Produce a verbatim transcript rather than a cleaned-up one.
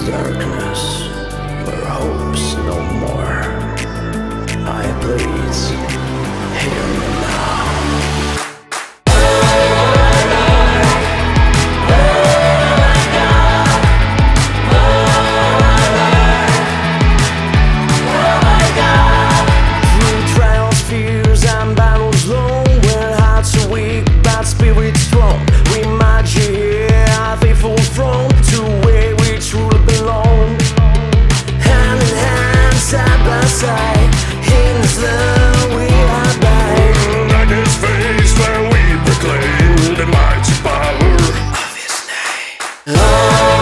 darkness, where hope's no more. I please, hear me now. Through trials, fears, and battles long, when hearts are weak, but spirits strong, we march here, our faithful throne, to where we truly belong. Hand in hand, side by side, in this love we abide. Like his face when we proclaim the mighty power of his name. Oh.